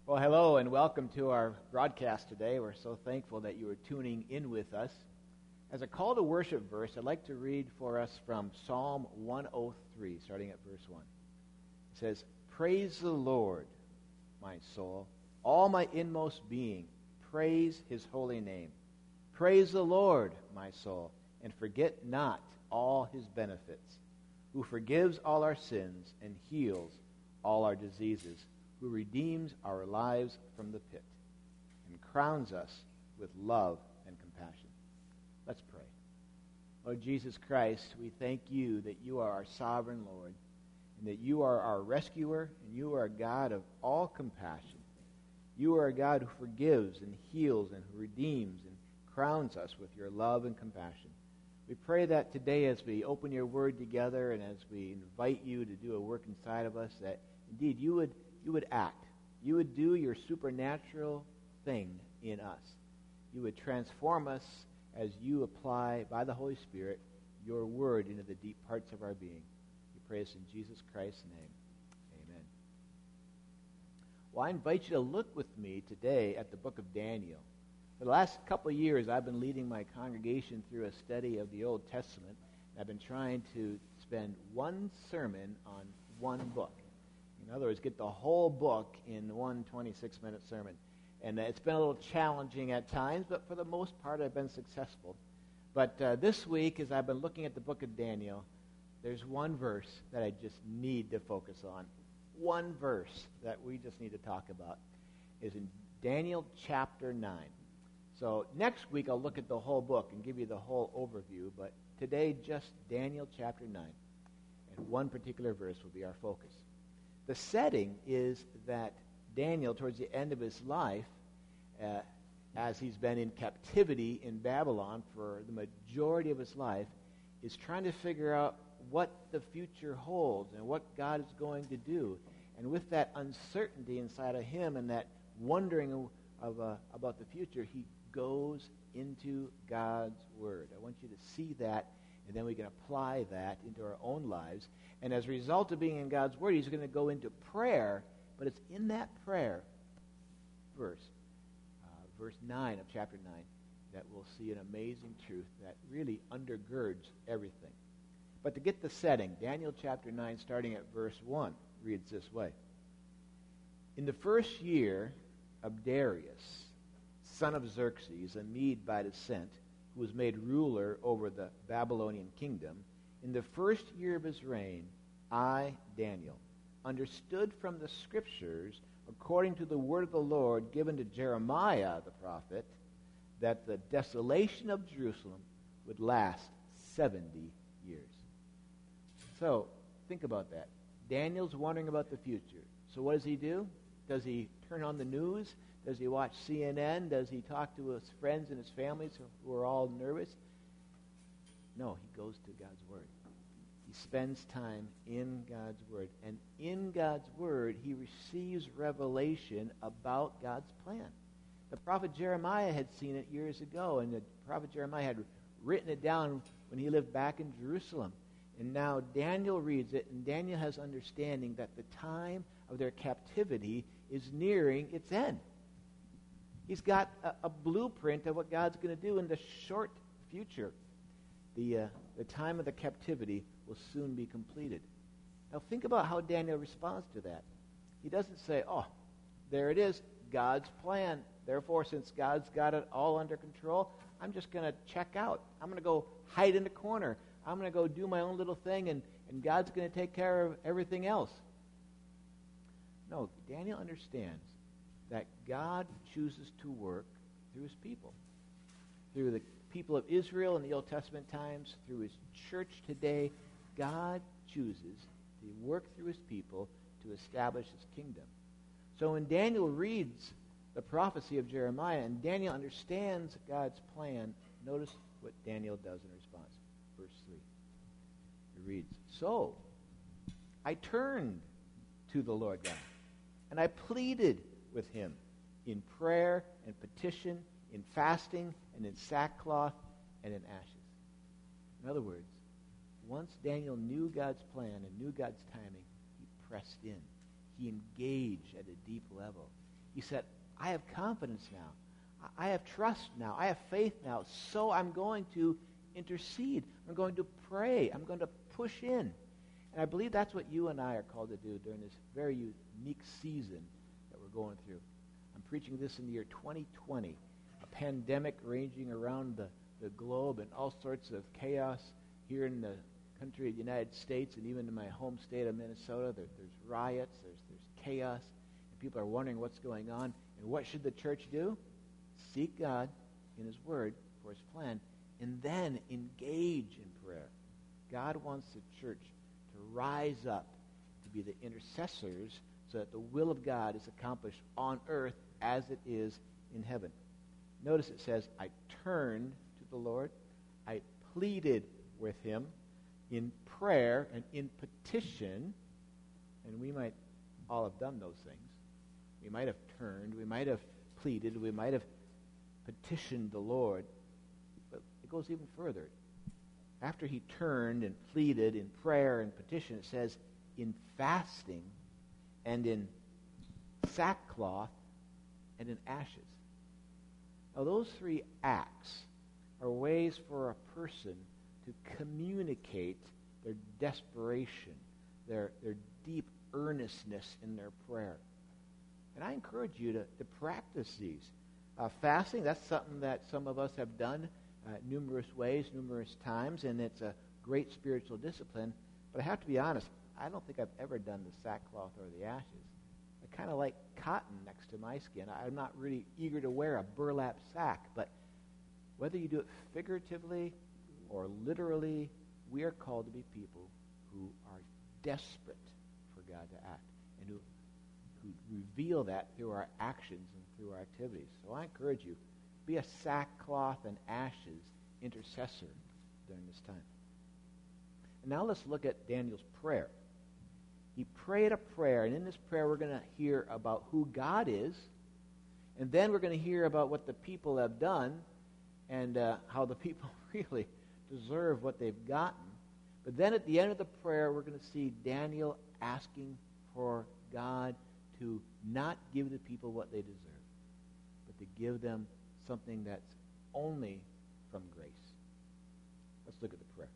Well, hello and welcome to our broadcast today. We're so thankful that you are tuning in with us. As a call to worship verse, I'd like to read for us from Psalm 103, starting at verse 1. It says, "Praise the Lord, my soul, all my inmost being, praise his holy name. Praise the Lord, my soul, and forget not all his benefits, who forgives all our sins and heals all our diseases, who redeems our lives from the pit and crowns us with love and compassion." Let's pray. Lord Jesus Christ, we thank you that you are our sovereign Lord and that you are our rescuer and you are a God of all compassion. You are a God who forgives and heals and who redeems and crowns us with your love and compassion. We pray that today as we open your word together and as we invite you to do a work inside of us, that indeed you would act. You would do your supernatural thing in us. You would transform us as you apply, by the Holy Spirit, your word into the deep parts of our being. We pray this in Jesus Christ's name. Amen. Well, I invite you to look with me today at the book of Daniel. For the last couple of years, I've been leading my congregation through a study of the Old Testament. I've been trying to spend one sermon on one book. In other words, get the whole book in one 26-minute sermon. And it's been a little challenging at times, but for the most part, I've been successful. But this week, as I've been looking at the book of Daniel, there's one verse that I just need to focus on. One verse that we just need to talk about is in Daniel chapter 9. So next week, I'll look at the whole book and give you the whole overview, but today, just Daniel chapter 9. And one particular verse will be our focus. The setting is that Daniel, towards the end of his life, as he's been in captivity in Babylon for the majority of his life, is trying to figure out what the future holds and what God is going to do. And with that uncertainty inside of him and that wondering about the future, he goes into God's Word. I want you to see that, and then we can apply that into our own lives. And as a result of being in God's Word, he's going to go into prayer, but it's in that prayer verse 9 of chapter 9, that we'll see an amazing truth that really undergirds everything. But to get the setting, Daniel chapter 9, starting at verse 1, reads this way. "In the first year of Darius, son of Xerxes, a Mede by descent, who was made ruler over the Babylonian kingdom, in the first year of his reign, I, Daniel, understood from the Scriptures, according to the word of the Lord given to Jeremiah the prophet, that the desolation of Jerusalem would last 70 years." So, think about that. Daniel's wondering about the future. So what does he do? Does he turn on the news? Does he watch CNN? Does he talk to his friends and his families who are all nervous? No, he goes to God's Word. He spends time in God's Word. And in God's Word, he receives revelation about God's plan. The prophet Jeremiah had seen it years ago, and the prophet Jeremiah had written it down when he lived back in Jerusalem. And now Daniel reads it, and Daniel has understanding that the time of their captivity is nearing its end. He's got a blueprint of what God's going to do in the short future. The time of the captivity will soon be completed. Now think about how Daniel responds to that. He doesn't say, "Oh, there it is, God's plan. Therefore, since God's got it all under control, I'm just going to check out. I'm going to go hide in the corner. I'm going to go do my own little thing, and God's going to take care of everything else." No, Daniel understands that God chooses to work through his people. Through the people of Israel in the Old Testament times, through his church today, God chooses to work through his people to establish his kingdom. So when Daniel reads the prophecy of Jeremiah and Daniel understands God's plan, notice what Daniel does in response. Verse 3. It reads, "So I turned to the Lord God, and I pleaded with him in prayer and petition, in fasting and in sackcloth and in ashes." In other words, once Daniel knew God's plan and knew God's timing, he pressed in. He engaged at a deep level. He said, I have confidence now. I have trust now. I have faith now. So I'm going to intercede. I'm going to pray. I'm going to push in. And I believe that's what you and I are called to do during this very unique season that we're going through. I'm preaching this in the year 2020, a pandemic raging around the globe and all sorts of chaos here in the country of the United States and even in my home state of Minnesota. There's riots, there's chaos, and people are wondering what's going on. And what should the church do? Seek God in His Word for His plan, and then engage in prayer. God wants the church to rise up to be the intercessors so that the will of God is accomplished on earth as it is in heaven. Notice it says, I turned to the Lord. I pleaded with Him in prayer and in petition. And we might all have done those things. We might have turned. We might have pleaded. We might have petitioned the Lord. But it goes even further. After he turned and pleaded in prayer and petition, it says, in fasting and in sackcloth and in ashes. Now, those three acts are ways for a person to communicate their desperation, their deep earnestness in their prayer. And I encourage you to practice these. Fasting, that's something that some of us have done numerous ways, numerous times, and it's a great spiritual discipline. But I have to be honest, I don't think I've ever done the sackcloth or the ashes. I kind of like cotton next to my skin. I'm not really eager to wear a burlap sack, but whether you do it figuratively or literally, we are called to be people who are desperate for God to act and who reveal that through our actions and through our activities. So I encourage you, be a sackcloth and ashes intercessor during this time. And now let's look at Daniel's prayer. He prayed a prayer, and in this prayer we're going to hear about who God is, and then we're going to hear about what the people have done and how the people really deserve what they've gotten. But then at the end of the prayer, we're going to see Daniel asking for God to not give the people what they deserve, but to give them something that's only from grace. Let's look at the prayer.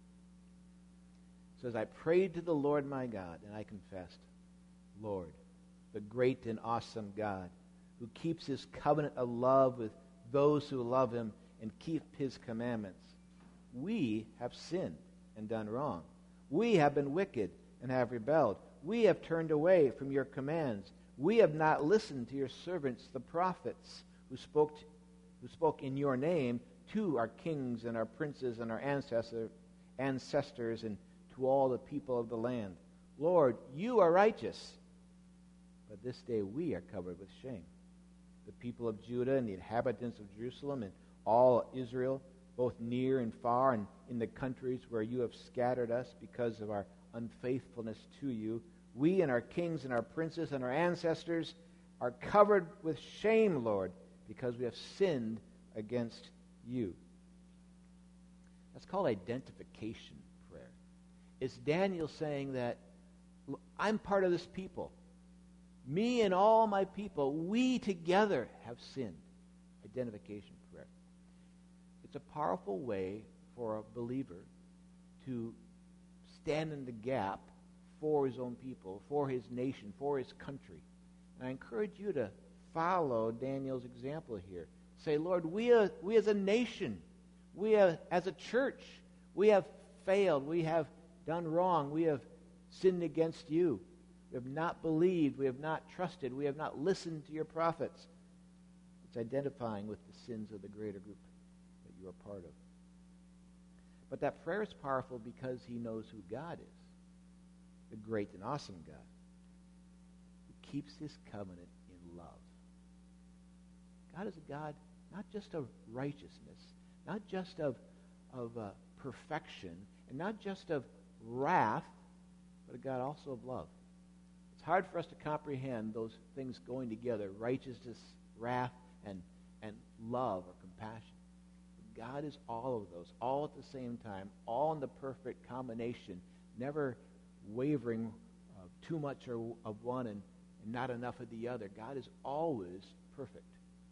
It says, I prayed to the Lord my God, and I confessed, Lord, the great and awesome God, who keeps His covenant of love with those who love Him and keep His commandments. We have sinned and done wrong. We have been wicked and have rebelled. We have turned away from your commands. We have not listened to your servants, the prophets, who spoke in your name to our kings and our princes and our ancestors and to all the people of the land. Lord, you are righteous, but this day we are covered with shame. The people of Judah and the inhabitants of Jerusalem and all Israel, both near and far, and in the countries where you have scattered us because of our unfaithfulness to you, we and our kings and our princes and our ancestors are covered with shame, Lord, because we have sinned against you. That's called identification prayer. It's Daniel saying that I'm part of this people. Me and all my people, we together have sinned. Identification prayer. It's a powerful way for a believer to stand in the gap for his own people, for his nation, for his country. And I encourage you to follow Daniel's example here. Say, Lord, we as a nation, we as a church, we have failed. We have done wrong. We have sinned against you. We have not believed. We have not trusted. We have not listened to your prophets. It's identifying with the sins of the greater group that you are part of. But that prayer is powerful because he knows who God is, the great and awesome God, who keeps his covenant in love. God is a God not just of righteousness, not just of perfection, and not just of wrath, but a God also of love. It's hard for us to comprehend those things going together, righteousness, wrath, and love or compassion. But God is all of those, all at the same time, all in the perfect combination, never wavering too much of one and and not enough of the other. God is always perfect.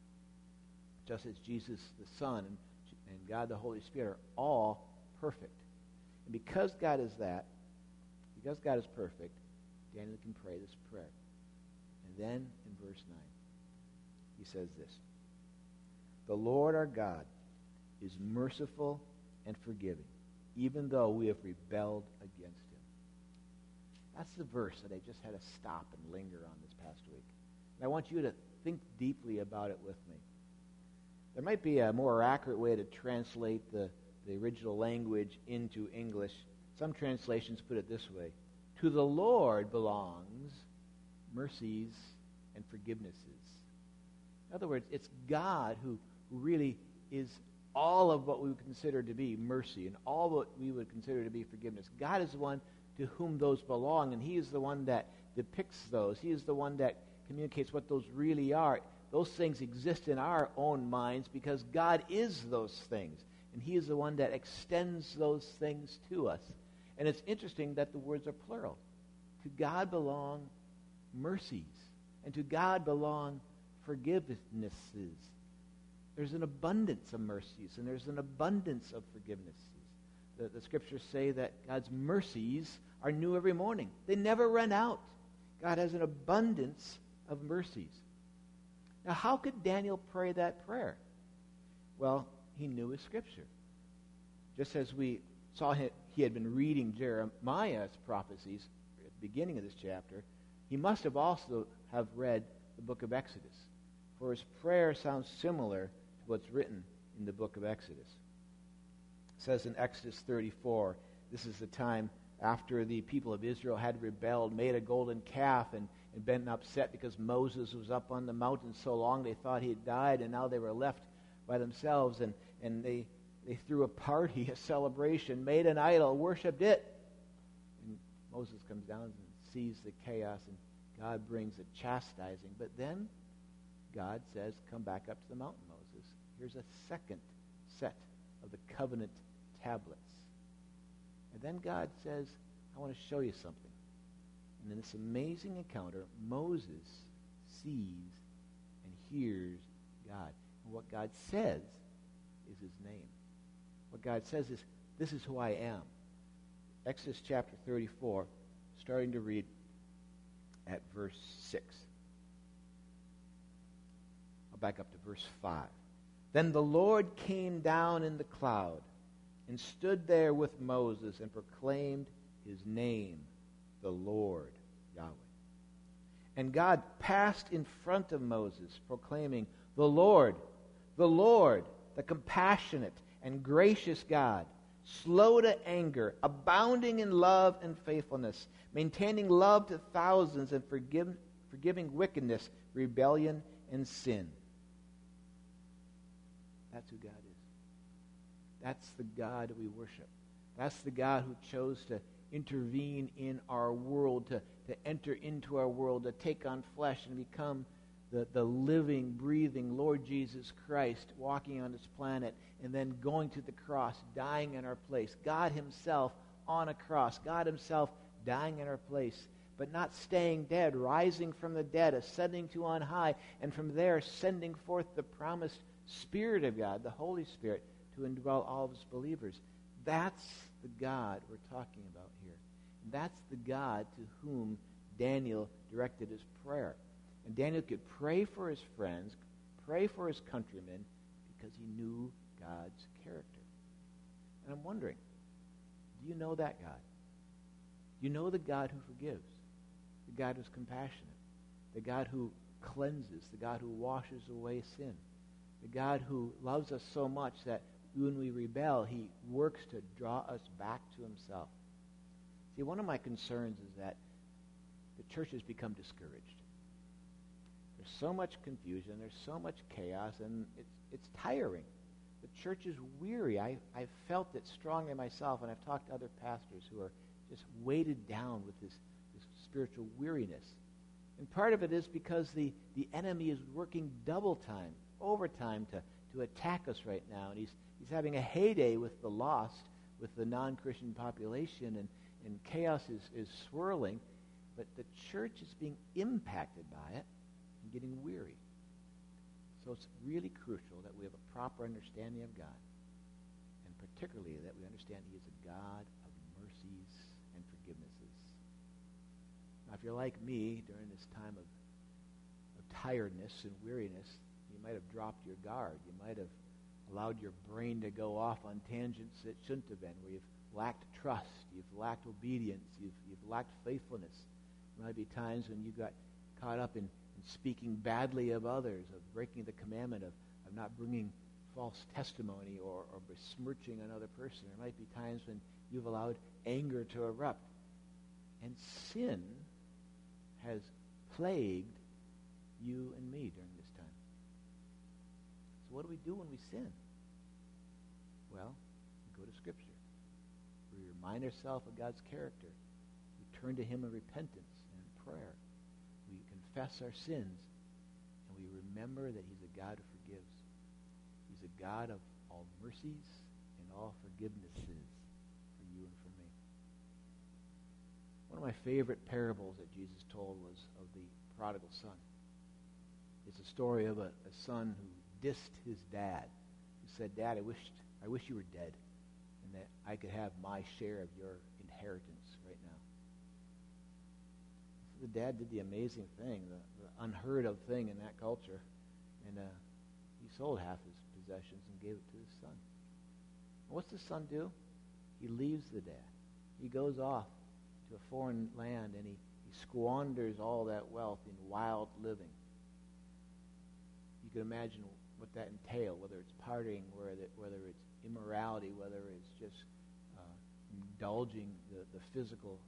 Just as Jesus the Son and God the Holy Spirit are all perfect. And because God is that, because God is perfect, Daniel can pray this prayer. And then in verse 9, he says this: "The Lord our God is merciful and forgiving, even though we have rebelled against him." That's the verse that I just had to stop and linger on this past week. And I want you to think deeply about it with me. There might be a more accurate way to translate the original language into English. Some translations put it this way: "To the Lord belongs mercies and forgivenesses." In other words, it's God who really is all of what we would consider to be mercy and all what we would consider to be forgiveness. God is the one to whom those belong, and he is the one that depicts those. He is the one that communicates what those really are. Those things exist in our own minds because God is those things, and he is the one that extends those things to us. And it's interesting that the words are plural. To God belong mercies, and to God belong forgivenesses. There's an abundance of mercies, and there's an abundance of forgivenesses. The scriptures say that God's mercies are new every morning. They never run out. God has an abundance of mercies. Now, how could Daniel pray that prayer? Well, he knew his scripture. Just as we saw he had been reading Jeremiah's prophecies at the beginning of this chapter, he must have also have read the book of Exodus, for his prayer sounds similar to what's written in the book of Exodus. It says in Exodus 34, this is the time after the people of Israel had rebelled, made a golden calf, and been upset because Moses was up on the mountain so long they thought he had died, and now they were left by themselves, and they threw a party, a celebration, made an idol, worshipped it. And Moses comes down and sees the chaos, and God brings a chastising. But then God says, "Come back up to the mountain, Moses. Here's a second set of the covenant tablets." And then God says, "I want to show you something." And in this amazing encounter, Moses sees and hears God. And what God says is his name. What God says is, "This is who I am." Exodus chapter 34, starting to read at verse 6. I'll back up to verse 5. "Then the Lord came down in the cloud and stood there with Moses and proclaimed his name, the Lord Yahweh. And God passed in front of Moses, proclaiming, the Lord, the compassionate and gracious God, slow to anger, abounding in love and faithfulness, maintaining love to thousands, and forgiving wickedness, rebellion, and sin." That's who God is. That's the God we worship. That's the God who chose to intervene in our world, to enter into our world, to take on flesh and become the living, breathing Lord Jesus Christ walking on this planet, and then going to the cross, dying in our place. God himself on a cross. God himself dying in our place, but not staying dead, rising from the dead, ascending to on high, and from there sending forth the promised Spirit of God, the Holy Spirit, to indwell all of his believers. That's the God we're talking about here. And that's the God to whom Daniel directed his prayer. And Daniel could pray for his friends, pray for his countrymen, because he knew God's character. And I'm wondering, do you know that God? Do you know the God who forgives, the God who's compassionate, the God who cleanses, the God who washes away sin, the God who loves us so much that when we rebel, he works to draw us back to himself? See, one of my concerns is that the church has become discouraged. There's so much confusion, there's so much chaos, and it's tiring. The church is weary. I've felt it strongly myself, and I've talked to other pastors who are just weighted down with this spiritual weariness. And part of it is because the enemy is working double time, overtime to attack us right now. And he's having a heyday with the lost, with the non-Christian population, and chaos is swirling. but the church is being impacted by it and getting weary. So it's really crucial that we have a proper understanding of God, and particularly that we understand he is a God of mercies and forgivenesses. Now, if you're like me during this time of tiredness and weariness, you might have dropped your guard. You might have allowed your brain to go off on tangents that shouldn't have been, where you've lacked trust, you've lacked obedience, you've lacked faithfulness. There might be times when you got caught up in speaking badly of others, of breaking the commandment of not bringing false testimony or besmirching another person. There might be times when you've allowed anger to erupt. And sin has plagued you and me during this time. So what do we do when we sin? Well, we go to Scripture. We remind ourselves of God's character. We turn to him in repentance and in prayer. We confess our sins, and we remember that he's a God who forgives. He's a God of all mercies and all forgivenesses for you and for me. One of my favorite parables that Jesus told was of the prodigal son. It's a story of a son who dissed his dad, who said, "Dad, I wish you were dead, and that I could have my share of your inheritance right now." So the dad did the amazing thing, the unheard of thing in that culture, and he sold half his possessions and gave it to his son. And what's the son do? He leaves the dad. He goes off to a foreign land, and he squanders all that wealth in wild living. You can imagine what that entails, whether it's partying, whether it's immorality, whether it's just indulging the physical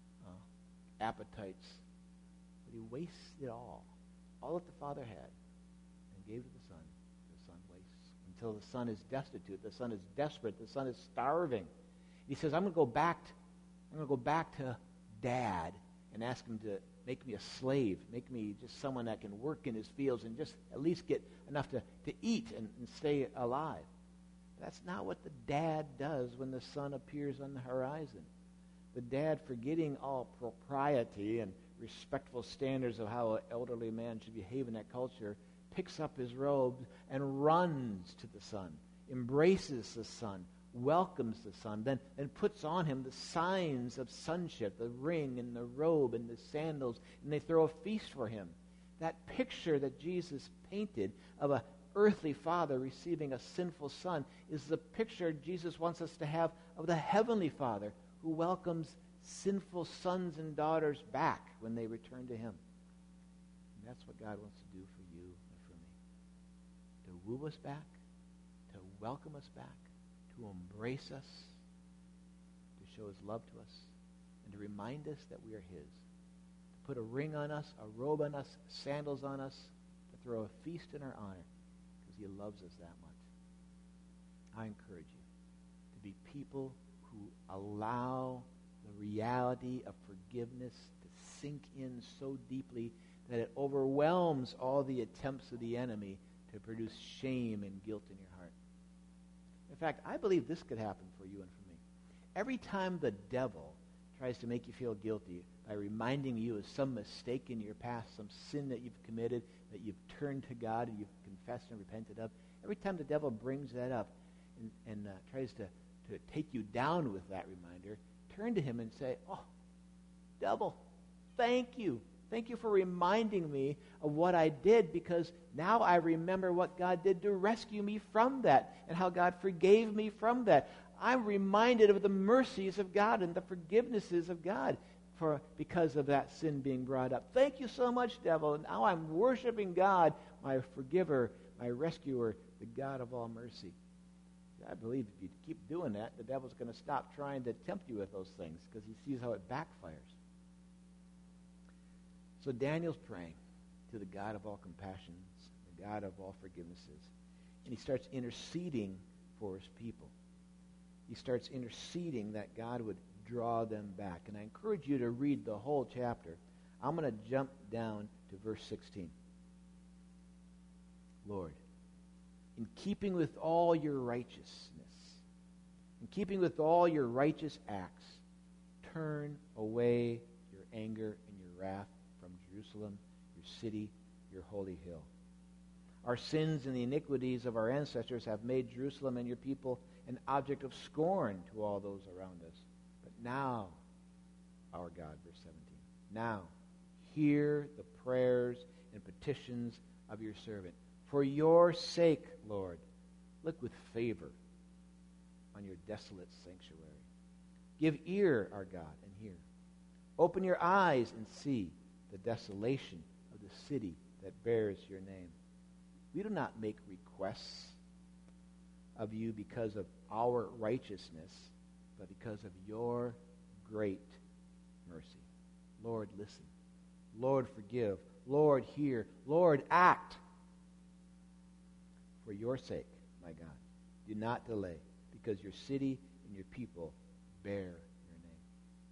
appetites. But he wastes it all that the father had, and gave to the son. The son wastes until the son is destitute. The son is desperate. The son is starving. He says, I'm going to go back to Dad and ask him to make me a slave, make me just someone that can work in his fields and just at least get enough to eat and stay alive. That's not what the dad does when the son appears on the horizon. The dad, forgetting all propriety and respectful standards of how an elderly man should behave in that culture, picks up his robes and runs to the son, embraces the son, welcomes the son, then puts on him the signs of sonship, the ring and the robe and the sandals, and they throw a feast for him. That picture that Jesus painted of a earthly father receiving a sinful son is the picture Jesus wants us to have of the heavenly Father who welcomes sinful sons and daughters back when they return to him. And that's what God wants to do for you and for me. To woo us back, to welcome us back, to embrace us, to show his love to us, and to remind us that we are his. To put a ring on us, a robe on us, sandals on us, to throw a feast in our honor, because he loves us that much. I encourage you to be people who allow the reality of forgiveness to sink in so deeply that it overwhelms all the attempts of the enemy to produce shame and guilt in your heart. In fact, I believe this could happen for you and for me. Every time the devil tries to make you feel guilty by reminding you of some mistake in your past, some sin that you've committed, that you've turned to God and you've confessed and repented of, every time the devil brings that up and tries to take you down with that reminder, turn to him and say, "Oh, devil, thank you. Thank you for reminding me of what I did, because now I remember what God did to rescue me from that and how God forgave me from that. I'm reminded of the mercies of God and the forgivenesses of God because of that sin being brought up. Thank you so much, devil. Now I'm worshiping God, my forgiver, my rescuer, the God of all mercy." I believe if you keep doing that, the devil's going to stop trying to tempt you with those things because he sees how it backfires. So Daniel's praying to the God of all compassions, the God of all forgivenesses, and he starts interceding for his people. He starts interceding that God would draw them back. And I encourage you to read the whole chapter. I'm going to jump down to verse 16. Lord, in keeping with all your righteousness, in keeping with all your righteous acts, turn away your anger and your wrath from Jerusalem, your city, your holy hill. Our sins and the iniquities of our ancestors have made Jerusalem and your people an object of scorn to all those around us. But now, our God, verse 17, now hear the prayers and petitions of your servant. For your sake, Lord, look with favor on your desolate sanctuary. Give ear, our God, and hear. Open your eyes and see the desolation of the city that bears your name. We do not make requests of you because of our righteousness, but because of your great mercy. Lord, listen. Lord, forgive. Lord, hear. Lord, act. For your sake, my God, do not delay, because your city and your people bear your name.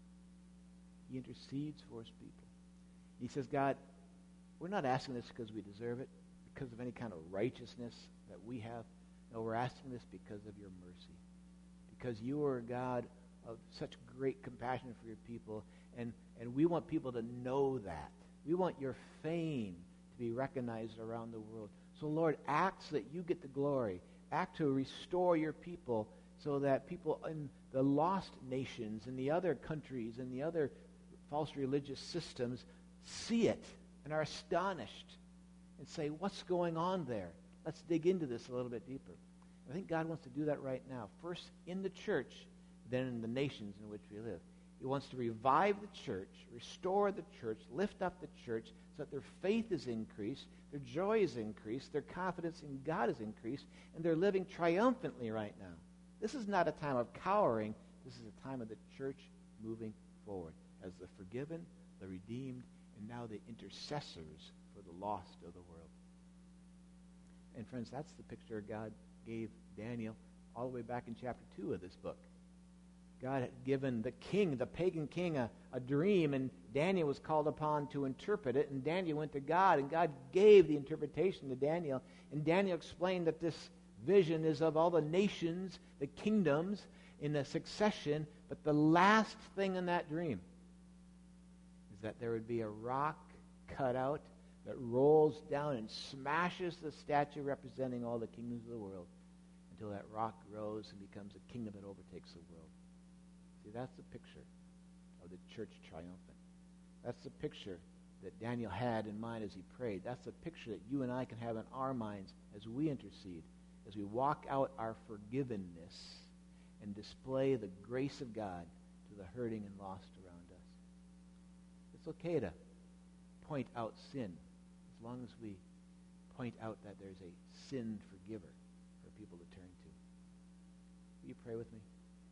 He intercedes for his people. He says, God, we're not asking this because we deserve it, because of any kind of righteousness that we have. No, we're asking this because of your mercy. Because you are a God of such great compassion for your people, and we want people to know that. We want your fame to be recognized around the world. So, Lord, act so that you get the glory. Act to restore your people so that people in the lost nations, in the other countries, in the other false religious systems see it and are astonished and say, what's going on there? Let's dig into this a little bit deeper. I think God wants to do that right now. First in the church, then in the nations in which we live. He wants to revive the church, restore the church, lift up the church so that their faith is increased, their joy is increased, their confidence in God is increased, and they're living triumphantly right now. This is not a time of cowering. This is a time of the church moving forward as the forgiven, the redeemed, and now the intercessors for the lost of the world. And friends, that's the picture God gave Daniel all the way back in chapter 2 of this book. God had given the king, the pagan king, a dream, and Daniel was called upon to interpret it, and Daniel went to God, and God gave the interpretation to Daniel, and Daniel explained that this vision is of all the nations, the kingdoms, in a succession, but the last thing in that dream is that there would be a rock cut out that rolls down and smashes the statue representing all the kingdoms of the world until that rock grows and becomes a kingdom that overtakes the world. See, that's the picture of the church triumphant. That's the picture that Daniel had in mind as he prayed. That's the picture that you and I can have in our minds as we intercede, as we walk out our forgivenness and display the grace of God to the hurting and lost around us. It's okay to point out sin as long as we point out that there's a sin forgiver for people to turn to. Will you pray with me?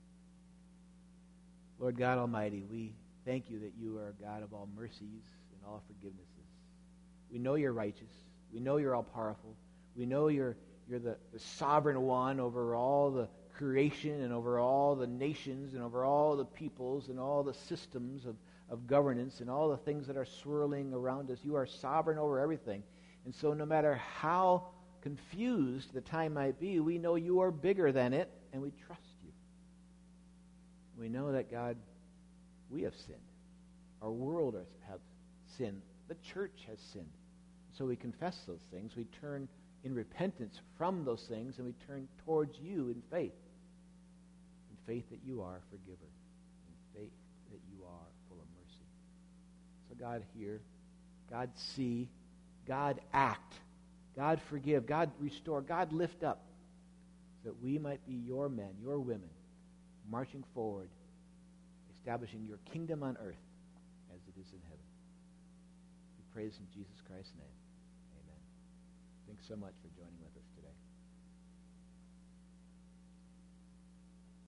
Lord God Almighty, we thank you that you are a God of all mercies and all forgivenesses. We know you're righteous. We know you're all-powerful. We know you're the sovereign one over all the creation and over all the nations and over all the peoples and all the systems of governance and all the things that are swirling around us. You are sovereign over everything. And so no matter how confused the time might be, we know you are bigger than it, and we trust you. We know that, God, we have sinned. Our world has sinned. The church has sinned. So we confess those things. We turn in repentance from those things, and we turn towards you in faith. In faith that you are a forgiver. In faith that you are full of mercy. So God, hear. God, see. God, act. God, forgive. God, restore. God, lift up. So that we might be your men, your women, marching forward, establishing your kingdom on earth as it is in heaven. We praise in Jesus Christ's name. Amen. Thanks so much for joining with us today.